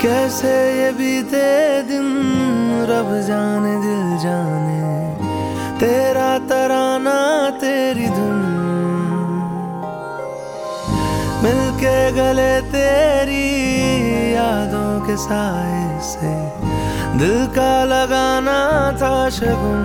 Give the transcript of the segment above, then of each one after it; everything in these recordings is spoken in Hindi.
कैसे ये बीते दिन रब जाने दिल जाने, तेरा तराना तेरी धुन मिलके गले तेरी यादों के साए से दिल का लगाना था शगुन।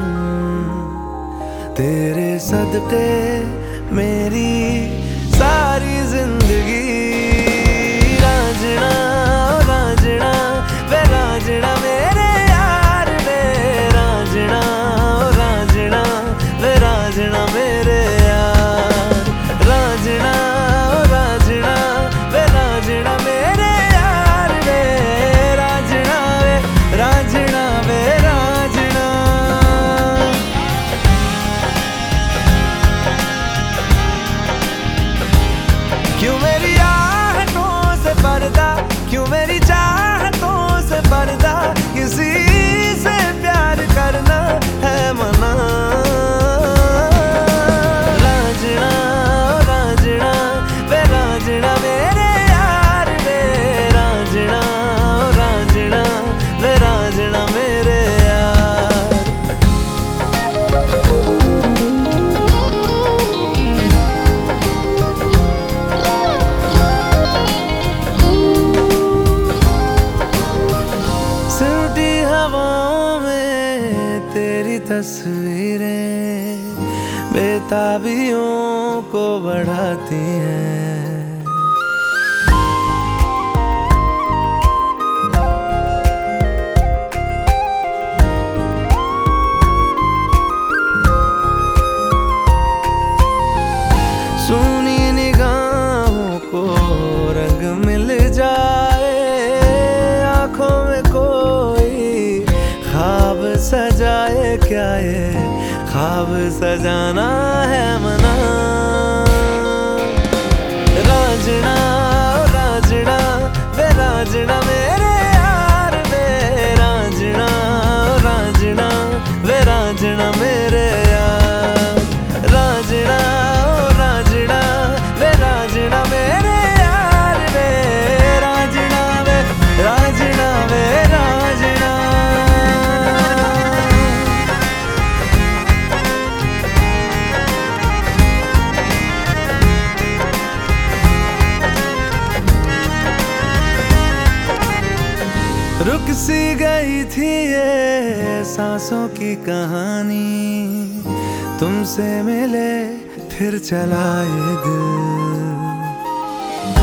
तेरे सदके मेरी सारी जिंदगी रांझना रांझना वे रांझना मेरे यार वे रांझना रांझना वे रांझना मेरे यार रांझना रांझना वे रांझना मेरे यार वे रांझना वे रांझना वे रांझना। क्यों मेरी आहटों से पर्दा, क्यों मेरी चाहतों से पर्दा, किसी से प्यार करना है मना। रांझना रांझना वे रांझना मेरे यार वे रांझना रांझना वे रांझना मेरे यार। सिमटी हवाओं में तेरी तस्वीरें बेताबियों को बढ़ाती हैं। सुनी निगाहों को रंग मिल जाए, आंखों में कोई ख्वाब सजाए, क्या ये ख्वाब सजाना है मना। रांझना रांझना वे रांझना मेरे यार वे रांझना रांझना वे रांझना मेरे यार रांझना रांझना वे रांझना मेरे यार वे रांझना वे रांझना वे रांझना। रुक सी गई थी ये सांसों की कहानी, तुमसे मिले फिर चला ये दिल।